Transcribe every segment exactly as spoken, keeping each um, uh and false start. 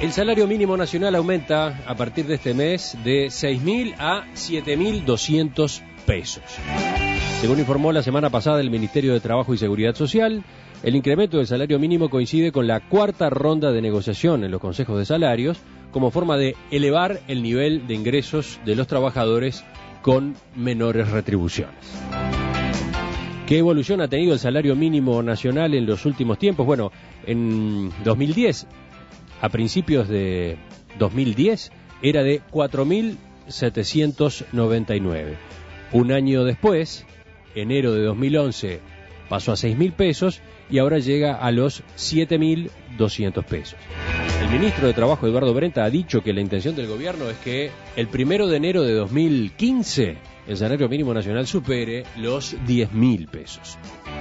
El salario mínimo nacional aumenta a partir de este mes de seis mil a siete mil doscientos pesos. Según informó la semana pasada el Ministerio de Trabajo y Seguridad Social, el incremento del salario mínimo coincide con la cuarta ronda de negociación en los consejos de salarios como forma de elevar el nivel de ingresos de los trabajadores con menores retribuciones. ¿Qué evolución ha tenido el salario mínimo nacional en los últimos tiempos? Bueno, en dos mil diez, a principios de dos mil diez, era de cuatro mil setecientos noventa y nueve. Un año después, enero de dos mil once, pasó a seis mil pesos y ahora llega a los siete mil doscientos pesos. El ministro de Trabajo, Eduardo Brenta, ha dicho que la intención del gobierno es que el primero de enero de dos mil quince el salario mínimo nacional supere los diez mil pesos.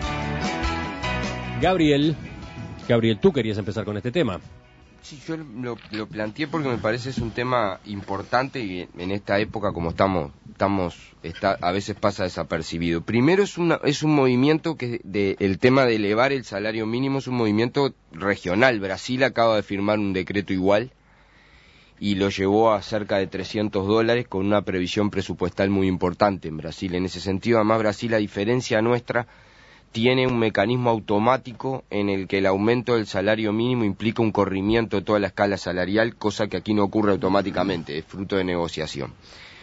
Gabriel, Gabriel, tú querías empezar con este tema. Sí, yo lo, lo planteé porque me parece es un tema importante y en esta época como estamos, estamos está, a veces pasa desapercibido. Primero es una es un movimiento que de, el tema de elevar el salario mínimo es un movimiento regional. Brasil acaba de firmar un decreto igual y lo llevó a cerca de trescientos dólares con una previsión presupuestal muy importante en Brasil. En ese sentido, además Brasil, a diferencia nuestra, tiene un mecanismo automático en el que el aumento del salario mínimo implica un corrimiento de toda la escala salarial, cosa que aquí no ocurre automáticamente, es fruto de negociación.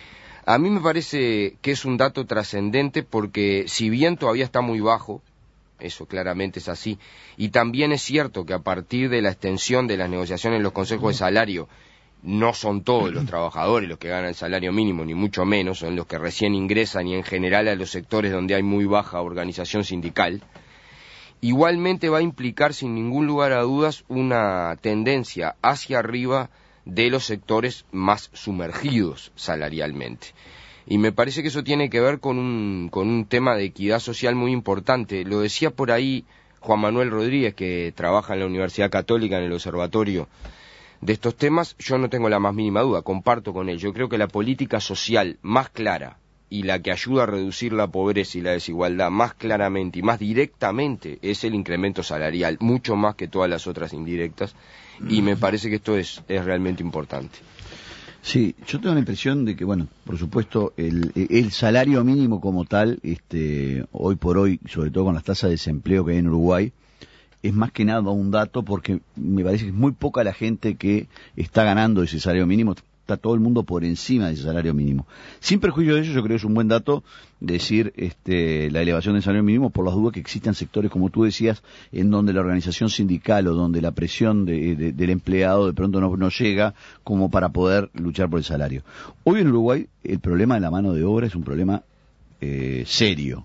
A mí me parece que es un dato trascendente porque si bien todavía está muy bajo, eso claramente es así, y también es cierto que a partir de la extensión de las negociaciones en los consejos de salario, no son todos los trabajadores los que ganan el salario mínimo, ni mucho menos, son los que recién ingresan y en general a los sectores donde hay muy baja organización sindical. Igualmente va a implicar sin ningún lugar a dudas una tendencia hacia arriba de los sectores más sumergidos salarialmente. Y me parece que eso tiene que ver con un, con un tema de equidad social muy importante. Lo decía por ahí Juan Manuel Rodríguez, que trabaja en la Universidad Católica en el observatorio de estos temas. Yo no tengo la más mínima duda, comparto con él. Yo creo que la política social más clara y la que ayuda a reducir la pobreza y la desigualdad más claramente y más directamente es el incremento salarial, mucho más que todas las otras indirectas, y me parece que esto es, es realmente importante. Sí, yo tengo la impresión de que, bueno, por supuesto, el, el salario mínimo como tal, este, hoy por hoy, sobre todo con las tasas de desempleo que hay en Uruguay, es más que nada un dato porque me parece que es muy poca la gente que está ganando ese salario mínimo, está todo el mundo por encima de ese salario mínimo. Sin perjuicio de ello, yo creo que es un buen dato decir este, la elevación del salario mínimo por las dudas que existan sectores, como tú decías, en donde la organización sindical o donde la presión de, de, del empleado de pronto no, no llega como para poder luchar por el salario. Hoy en Uruguay el problema de la mano de obra es un problema eh, serio.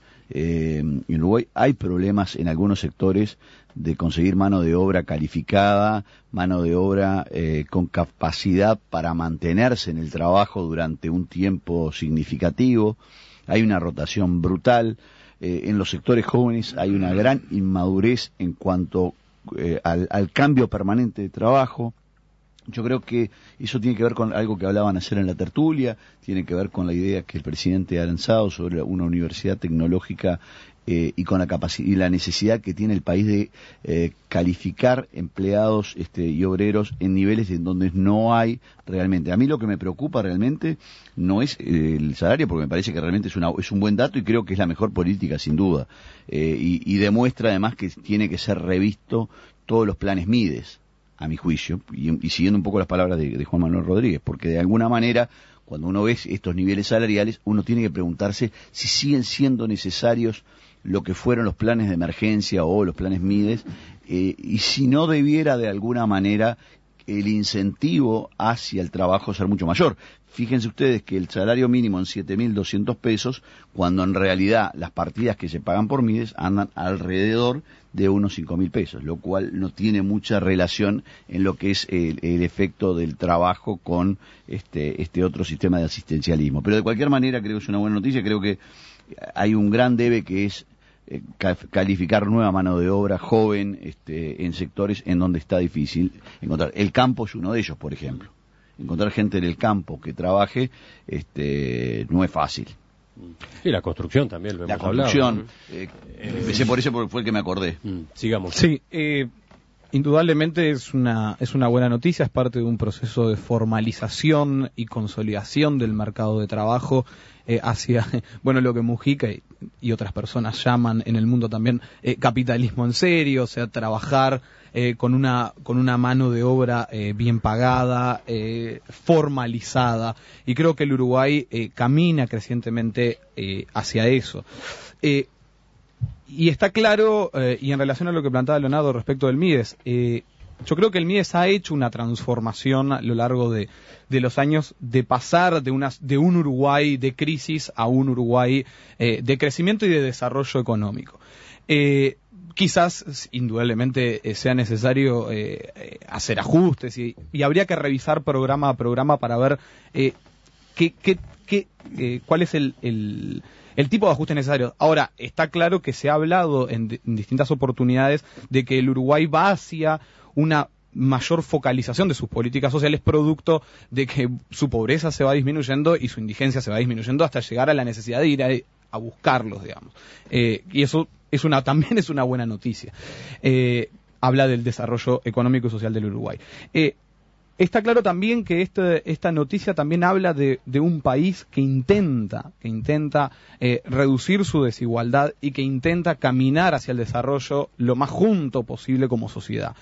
Eh, en Uruguay hay problemas en algunos sectores de conseguir mano de obra calificada, mano de obra eh, con capacidad para mantenerse en el trabajo durante un tiempo significativo. Hay una rotación brutal. Eh, en los sectores jóvenes hay una gran inmadurez en cuanto eh, al, al cambio permanente de trabajo. Yo creo que eso tiene que ver con algo que hablaban ayer en la tertulia, tiene que ver con la idea que el presidente ha lanzado sobre una universidad tecnológica eh, y con la capacidad y la necesidad que tiene el país de eh, calificar empleados este, y obreros en niveles en donde no hay realmente. A mí lo que me preocupa realmente no es eh, el salario, porque me parece que realmente es, una, es un buen dato y creo que es la mejor política, sin duda. Eh, y, y demuestra además que tiene que ser revisto todos los planes Mides, a mi juicio, y, y siguiendo un poco las palabras de, de Juan Manuel Rodríguez, porque de alguna manera, cuando uno ve estos niveles salariales, uno tiene que preguntarse si siguen siendo necesarios lo que fueron los planes de emergencia o los planes Mides, eh, y si no debiera de alguna manera el incentivo hacia el trabajo ser mucho mayor. Fíjense ustedes que el salario mínimo en siete mil doscientos pesos, cuando en realidad las partidas que se pagan por Mides andan alrededor de unos cinco mil pesos, lo cual no tiene mucha relación en lo que es el, el efecto del trabajo con este, este otro sistema de asistencialismo. Pero de cualquier manera creo que es una buena noticia, creo que hay un gran debe que es eh, calificar nueva mano de obra joven este, en sectores en donde está difícil encontrar. El campo es uno de ellos, por ejemplo. Encontrar gente en el campo que trabaje este, no es fácil. Y la construcción también, lo hemos hablado. La construcción, hablado. eh, empecé por eso porque fue el que me acordé. Mm, sigamos. Sí, eh, Indudablemente es una, es una buena noticia, es parte de un proceso de formalización y consolidación del mercado de trabajo eh, hacia, bueno, lo que Mujica y, y otras personas llaman en el mundo también eh, capitalismo en serio, o sea, trabajar eh, con una con una mano de obra eh, bien pagada, eh, formalizada, y creo que el Uruguay eh, camina crecientemente eh, hacia eso. Eh, Y está claro, eh, y en relación a lo que planteaba Leonardo respecto del MIDES, eh, yo creo que el MIDES ha hecho una transformación a lo largo de, de los años, de pasar de, una, de un Uruguay de crisis a un Uruguay eh, de crecimiento y de desarrollo económico. Eh, quizás, indudablemente, eh, sea necesario eh, eh, hacer ajustes y, y habría que revisar programa a programa para ver eh, qué, qué, qué, eh, cuál es el... el el tipo de ajustes necesarios. Ahora, está claro que se ha hablado en, de, en distintas oportunidades de que el Uruguay va hacia una mayor focalización de sus políticas sociales, producto de que su pobreza se va disminuyendo y su indigencia se va disminuyendo hasta llegar a la necesidad de ir a, a buscarlos, digamos. Eh, y eso es una también es una buena noticia. Eh, habla del desarrollo económico y social del Uruguay. Eh, Está claro también que este, esta noticia también habla de, de un país que intenta, que intenta eh, reducir su desigualdad y que intenta caminar hacia el desarrollo lo más junto posible como sociedad.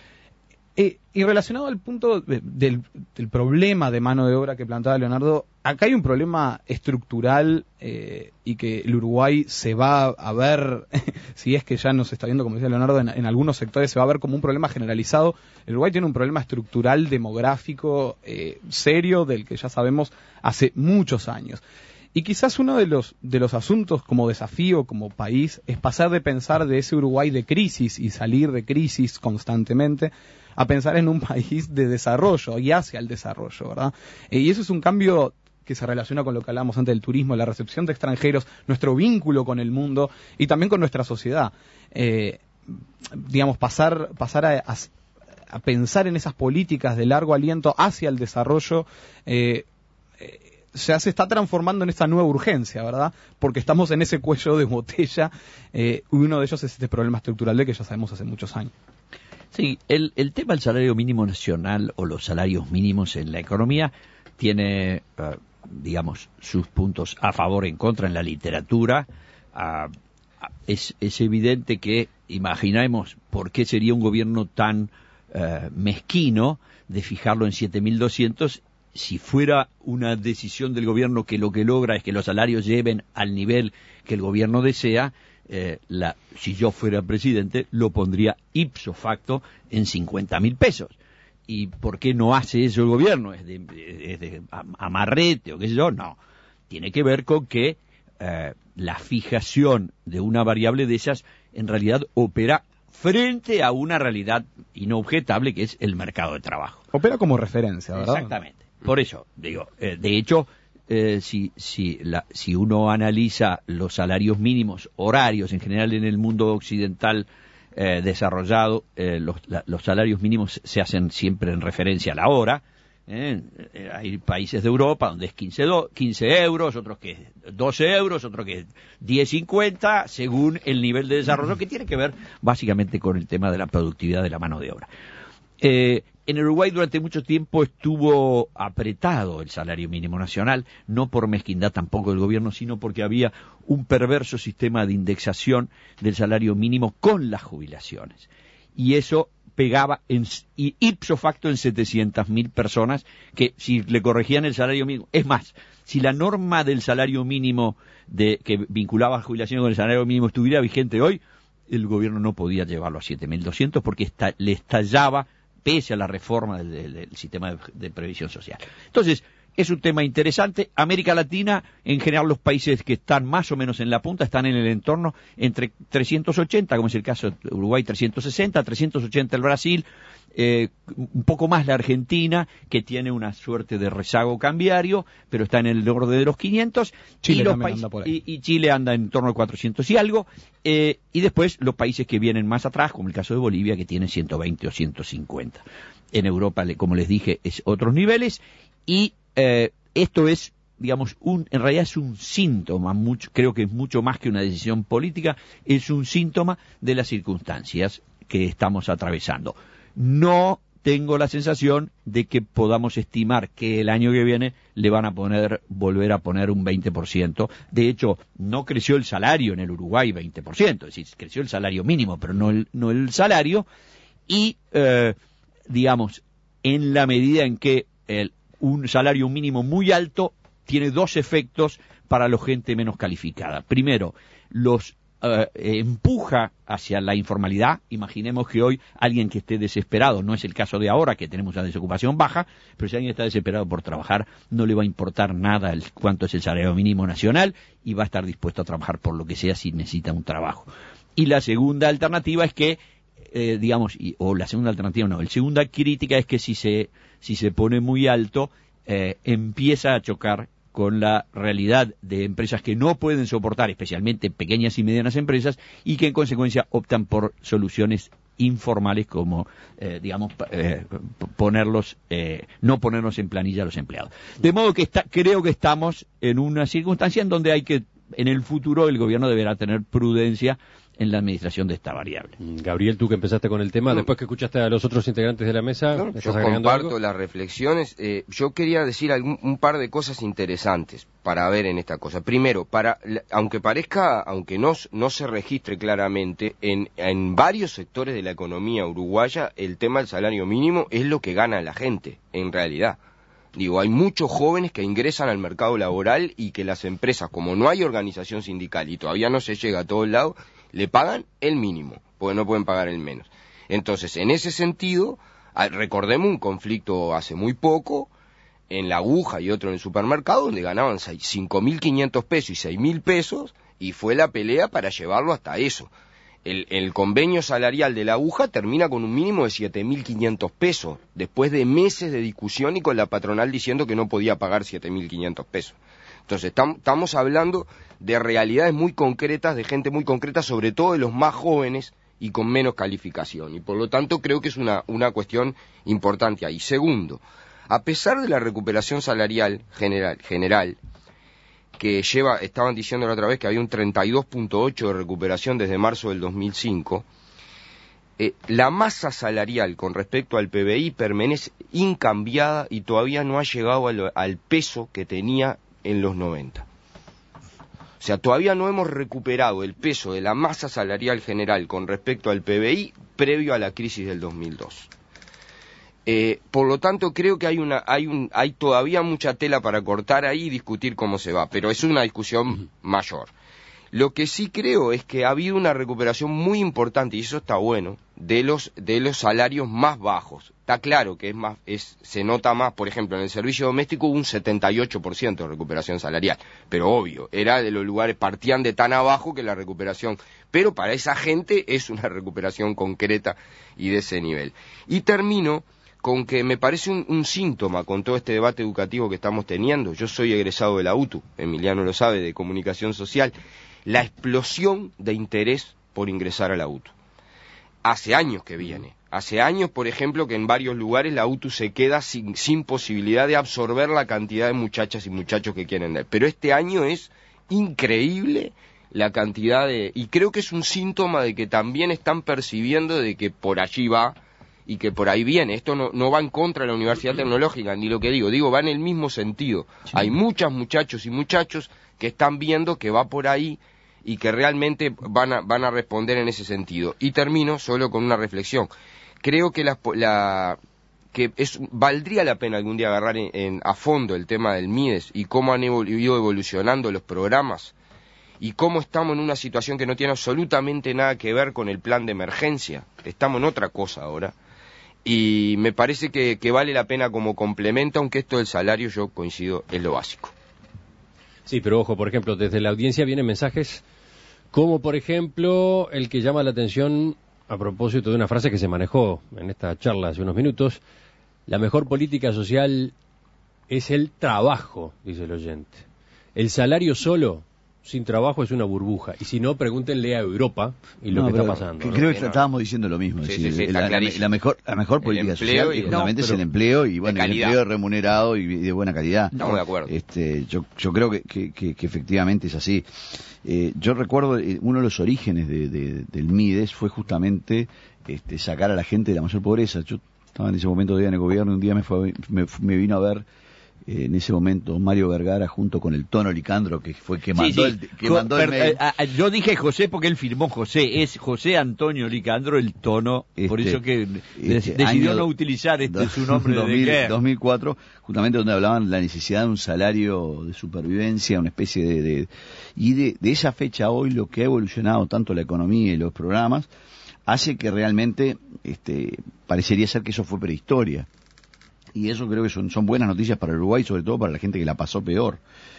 Eh, y relacionado al punto de, del, del problema de mano de obra que planteaba Leonardo, acá hay un problema estructural eh, y que el Uruguay se va a ver, si es que ya no se está viendo, como decía Leonardo, en, en algunos sectores se va a ver como un problema generalizado. El Uruguay tiene un problema estructural demográfico eh, serio del que ya sabemos hace muchos años. Y quizás uno de los, de los asuntos como desafío, como país, es pasar de pensar de ese Uruguay de crisis y salir de crisis constantemente a pensar en un país de desarrollo y hacia el desarrollo, ¿verdad? Eh, y eso es un cambio que se relaciona con lo que hablábamos antes del turismo, la recepción de extranjeros, nuestro vínculo con el mundo y también con nuestra sociedad. Eh, digamos, pasar, pasar a, a, a pensar en esas políticas de largo aliento hacia el desarrollo, eh, eh, ya se está transformando en esta nueva urgencia, ¿verdad? Porque estamos en ese cuello de botella, eh, y uno de ellos es este problema estructural de que ya sabemos hace muchos años. Sí, el, el tema del salario mínimo nacional o los salarios mínimos en la economía tiene, uh, digamos, sus puntos a favor, en contra en la literatura. Uh, es, es evidente que, imaginemos por qué sería un gobierno tan uh, mezquino de fijarlo en siete mil doscientos si fuera una decisión del gobierno que lo que logra es que los salarios lleven al nivel que el gobierno desea. Eh, la, si yo fuera presidente, lo pondría ipso facto en cincuenta mil pesos. ¿Y por qué no hace eso el gobierno? ¿Es de, es de amarrete o qué sé yo? No. Tiene que ver con que eh, la fijación de una variable de esas en realidad opera frente a una realidad inobjetable que es el mercado de trabajo. Opera como referencia, ¿verdad? Exactamente. Por eso, digo, eh, de hecho... Eh, si, si, la, si uno analiza los salarios mínimos horarios en general en el mundo occidental eh, desarrollado, eh, los, la, los salarios mínimos se hacen siempre en referencia a la hora. Eh, eh, hay países de Europa donde es quince, do, quince euros, otros que es doce euros, otros que es diez cincuenta, según el nivel de desarrollo, que tiene que ver básicamente con el tema de la productividad de la mano de obra. Eh, En Uruguay durante mucho tiempo estuvo apretado el salario mínimo nacional, no por mezquindad tampoco del gobierno, sino porque había un perverso sistema de indexación del salario mínimo con las jubilaciones. Y eso pegaba en, y ipso facto en setecientas mil personas que si le corregían el salario mínimo, es más, si la norma del salario mínimo de que vinculaba la jubilación con el salario mínimo estuviera vigente hoy, el gobierno no podía llevarlo a siete mil doscientos porque esta, le estallaba pese a la reforma del, del, del sistema de, de previsión social. Entonces, es un tema interesante. América Latina, en general los países que están más o menos en la punta, están en el entorno entre trescientos ochenta, como es el caso de Uruguay, trescientos sesenta, trescientos ochenta el Brasil, eh, un poco más la Argentina, que tiene una suerte de rezago cambiario, pero está en el orden de los quinientos, Chile y, los países, anda por ahí. Y, y Chile anda en torno a cuatrocientos y algo, eh, y después los países que vienen más atrás, como el caso de Bolivia, que tiene ciento veinte o ciento cincuenta. En Europa, como les dije, es otros niveles, y eh, esto es, digamos, un, en realidad es un síntoma, mucho, creo que es mucho más que una decisión política, es un síntoma de las circunstancias que estamos atravesando. No tengo la sensación de que podamos estimar que el año que viene le van a poner, volver a poner un veinte por ciento. De hecho, no creció el salario en el Uruguay veinte por ciento, es decir, creció el salario mínimo, pero no el, no el salario. Y, eh, digamos, en la medida en que el, un salario mínimo muy alto tiene dos efectos para la gente menos calificada. Primero, los Uh, empuja hacia la informalidad. Imaginemos que hoy alguien que esté desesperado, no es el caso de ahora que tenemos la desocupación baja, pero si alguien está desesperado por trabajar, no le va a importar nada el, cuánto es el salario mínimo nacional y va a estar dispuesto a trabajar por lo que sea si necesita un trabajo. Y la segunda alternativa es que, eh, digamos, y, o la segunda alternativa no, la segunda crítica es que si se, si se pone muy alto, eh, empieza a chocar con la realidad de empresas que no pueden soportar, especialmente pequeñas y medianas empresas, y que en consecuencia optan por soluciones informales como, eh, digamos, eh, ponerlos, eh, no ponernos en planilla a los empleados. De modo que está, creo que estamos en una circunstancia en donde hay que, en el futuro, el gobierno deberá tener prudencia en la administración de esta variable. Gabriel, tú que empezaste con el tema, no. después que escuchaste a los otros integrantes de la mesa, no, yo comparto algo? las reflexiones. Eh, yo quería decir algún, un par de cosas interesantes para ver en esta cosa. Primero, para, aunque parezca, aunque no, no se registre claramente, en, en varios sectores de la economía uruguaya, el tema del salario mínimo es lo que gana la gente, en realidad. Digo, hay muchos jóvenes que ingresan al mercado laboral y que las empresas, como no hay organización sindical y todavía no se llega a todos lados, le pagan el mínimo, porque no pueden pagar el menos. Entonces, en ese sentido, recordemos un conflicto hace muy poco, en La Aguja y otro en el supermercado, donde ganaban cinco mil quinientos pesos y seis mil pesos, y fue la pelea para llevarlo hasta eso. El, el convenio salarial de La Aguja termina con un mínimo de siete mil quinientos pesos, después de meses de discusión y con la patronal diciendo que no podía pagar siete mil quinientos pesos. Entonces, tam, estamos hablando de realidades muy concretas, de gente muy concreta, sobre todo de los más jóvenes y con menos calificación. Y por lo tanto, creo que es una, una cuestión importante ahí. Segundo, a pesar de la recuperación salarial general, general que lleva, estaban diciendo la otra vez que había un treinta y dos punto ocho de recuperación desde marzo del dos mil cinco, eh, la masa salarial con respecto al P B I permanece incambiada y todavía no ha llegado al, al peso que tenía en los noventa. O sea, todavía no hemos recuperado el peso de la masa salarial general con respecto al P B I previo a la crisis del dos mil dos. Eh, por lo tanto, creo que hay una, hay un, hay todavía mucha tela para cortar ahí y discutir cómo se va, pero es una discusión uh-huh. mayor. Lo que sí creo es que ha habido una recuperación muy importante, y eso está bueno, de los, de los salarios más bajos. Está claro que es más, es, se nota más, por ejemplo, en el servicio doméstico hubo un setenta y ocho por ciento de recuperación salarial, pero obvio, era de los lugares, partían de tan abajo que la recuperación, pero para esa gente es una recuperación concreta y de ese nivel. Y termino con que me parece un, un síntoma con todo este debate educativo que estamos teniendo. Yo soy egresado de la U T U, Emiliano lo sabe, de Comunicación Social, la explosión de interés por ingresar a la U T U. Hace años que viene. Hace años, por ejemplo, que en varios lugares la U T U se queda sin, sin posibilidad de absorber la cantidad de muchachas y muchachos que quieren dar. Pero este año es increíble la cantidad de... Y creo que es un síntoma de que también están percibiendo de que por allí va y que por ahí viene. Esto no, no va en contra de la Universidad Tecnológica, ni lo que digo, digo, va en el mismo sentido. Sí. Hay muchos muchachos y muchachos que están viendo que va por ahí y que realmente van a, van a responder en ese sentido. Y termino solo con una reflexión. Creo que la, la que es, valdría la pena algún día agarrar en, en, a fondo el tema del MIDES y cómo han evol- ido evolucionando los programas y cómo estamos en una situación que no tiene absolutamente nada que ver con el plan de emergencia. Estamos en otra cosa ahora. Y me parece que, que vale la pena como complemento, aunque esto del salario, yo coincido, es lo básico. Sí, pero ojo, por ejemplo, desde la audiencia vienen mensajes como, por ejemplo, el que llama la atención a propósito de una frase que se manejó en esta charla hace unos minutos: la mejor política social es el trabajo, dice el oyente. El salario solo sin trabajo es una burbuja. Y si no, pregúntenle a Europa y lo no, que está pero pasando. que ¿no? Creo que Sí, no. estábamos diciendo lo mismo. Sí, es decir, sí, sí, está la, la, clarísimo. la mejor, la mejor política empleo social y- justamente no, es el pero- empleo y bueno, el calidad. empleo remunerado y de buena calidad. Estamos de acuerdo. Este, yo, yo creo que, que, que, que efectivamente es así. Eh, yo recuerdo eh, uno de los orígenes de, de, del Mides fue justamente este, sacar a la gente de la mayor pobreza. Yo estaba en ese momento todavía en el gobierno y un día me, fue, me, me vino a ver eh, en ese momento Mario Vergara junto con el Tono Licandro, que fue que mandó Sí, sí. el, que Co- mandó el per- mail. a- a- yo dije José porque él firmó José, es José Antonio Licandro el Tono, por Este, eso que de- este, decidió año no utilizar este do- su nombre dos de mil, guerra. dos mil cuatro, justamente donde hablaban de la necesidad de un salario de supervivencia, una especie de... de y de, de esa fecha a hoy lo que ha evolucionado tanto la economía y los programas hace que realmente este, parecería ser que eso fue prehistoria. Y eso creo que son, son buenas noticias para Uruguay, sobre todo para la gente que la pasó peor.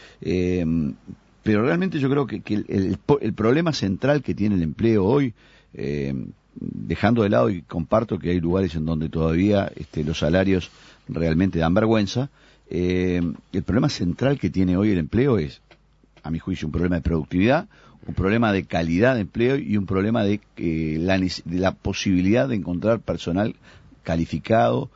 Eh, pero realmente yo creo que, que el, el, el problema central que tiene el empleo hoy, eh, dejando de lado, y comparto que hay lugares en donde todavía este, los salarios realmente dan vergüenza, eh, el problema central que tiene hoy el empleo es, a mi juicio, un problema de productividad, un problema de calidad de empleo y un problema de, eh, la, de la posibilidad de encontrar personal calificado,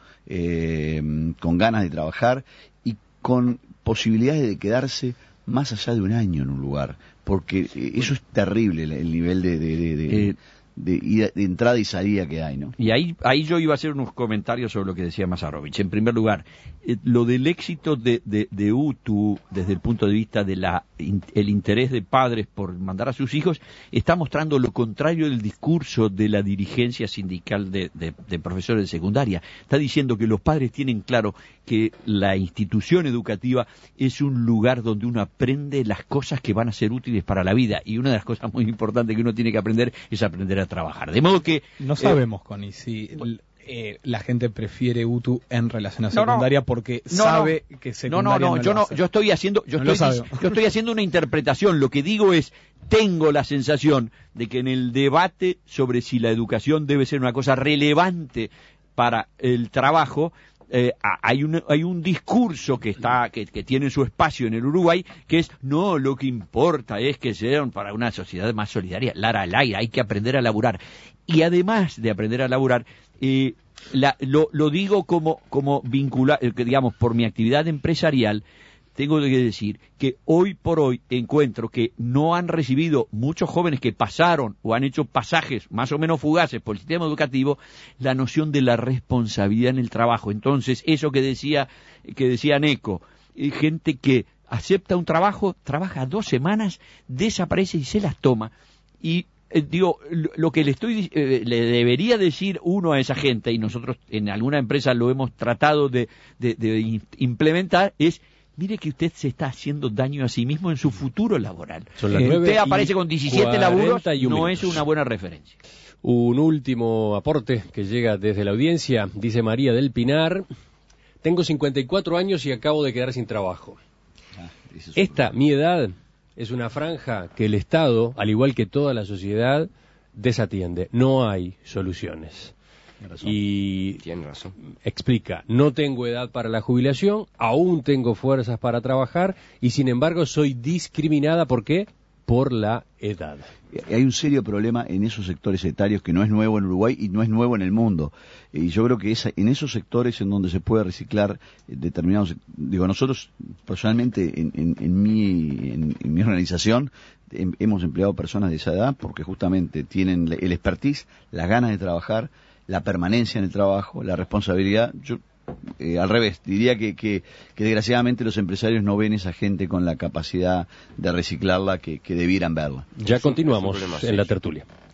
eh, con ganas de trabajar y con posibilidades de quedarse más allá de un año en un lugar, porque eh, eso es terrible el, el nivel de, de, de, de, Eh, de, ida- de entrada y salida que hay, ¿no? Y ahí, ahí yo iba a hacer unos comentarios sobre lo que decía Mazarovich. En primer lugar, eh, lo del éxito de, de, de U T U desde el punto de vista de la in- el interés de padres por mandar a sus hijos está mostrando lo contrario del discurso de la dirigencia sindical de, de, de profesores de secundaria. Está diciendo que los padres tienen claro que la institución educativa es un lugar donde uno aprende las cosas que van a ser útiles para la vida, y una de las cosas muy importantes que uno tiene que aprender es aprender a trabajar. De modo que No sabemos, Connie, si l- eh, la gente prefiere U T U en relación a No, no. secundaria porque No, sabe no. que No, secundaria no, no, lo yo no, hace. yo estoy haciendo, yo No lo estoy, sabemos. yo estoy haciendo una interpretación. Lo que digo es, tengo la sensación de que en el debate sobre si la educación debe ser una cosa relevante para el trabajo, eh, a- hay un hay un discurso que está que, que tiene su espacio en el Uruguay, que es no, lo que importa es que sean para una sociedad más solidaria. Lara al aire, hay que aprender a laburar. Y además de aprender a laburar, eh, la, lo, lo digo como como vincular, eh, que digamos, por mi actividad empresarial. Tengo que decir que hoy por hoy encuentro que no han recibido muchos jóvenes que pasaron o han hecho pasajes más o menos fugaces por el sistema educativo la noción de la responsabilidad en el trabajo. Entonces, eso que decía que decía Neco, eh, gente que acepta un trabajo, trabaja dos semanas, desaparece y se las toma. Y eh, digo, lo, lo que le estoy eh, le debería decir uno a esa gente, y nosotros en alguna empresa lo hemos tratado de, de, de in- implementar, es: mire que usted se está haciendo daño a sí mismo en su futuro laboral. Son las Eh, nueve usted y aparece con diecisiete laburos, cuarenta y un no minutos. es una buena referencia. Un último aporte que llega desde la audiencia, dice María del Pinar: tengo cincuenta y cuatro años y acabo de quedar sin trabajo. Ah, ese es un Esta, mi edad, es una franja que el Estado, al igual que toda la sociedad, desatiende. No hay soluciones. Tiene razón. Y Tiene razón. explica: no tengo edad para la jubilación, aún tengo fuerzas para trabajar y sin embargo soy discriminada. ¿Por qué? Por la edad. Hay un serio problema en esos sectores etarios que no es nuevo en Uruguay y no es nuevo en el mundo. Y yo creo que es en esos sectores en donde se puede reciclar determinados... Digo, nosotros personalmente en, en, en, mi, en, en mi organización hem- hemos empleado personas de esa edad porque justamente tienen el expertise, las ganas de trabajar, la permanencia en el trabajo, la responsabilidad. Yo Eh, al revés, diría que, que, que desgraciadamente los empresarios no ven esa gente con la capacidad de reciclarla que, que debieran verla. Ya Es un- continuamos es un problema en la serio. tertulia.